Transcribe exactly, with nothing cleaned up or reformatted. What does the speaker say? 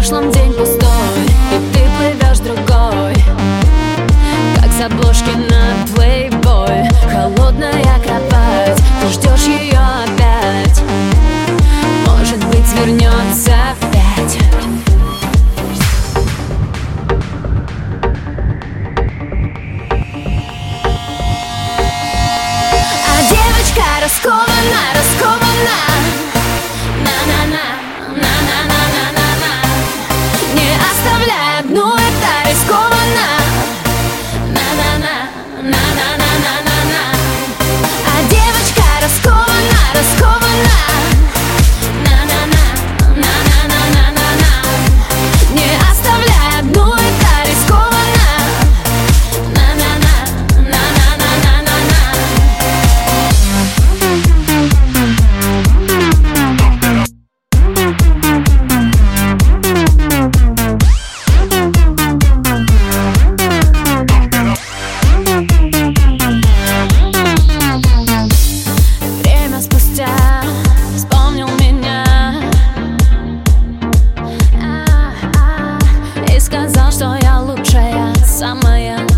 прошлом день пустой, и ты плывешь другой, как с обложки на Playboy. Холодная кровать, ты ждешь ее опять. Может быть, вернется в пять. А девочка раскована, раскована. На-на-на, на-на-на-на-на-на. Не оставляй одну, это рискованно. На-на-на, на-на-на-на-на-на. А девочка раскована, раскована. На-на-на, на-на-на-на-на-на. Не оставляй одну, это рискованно. На-на-на, на-на-на-на-на-на. Время спустя вспомнил меня и сказал, что я лучшая, самая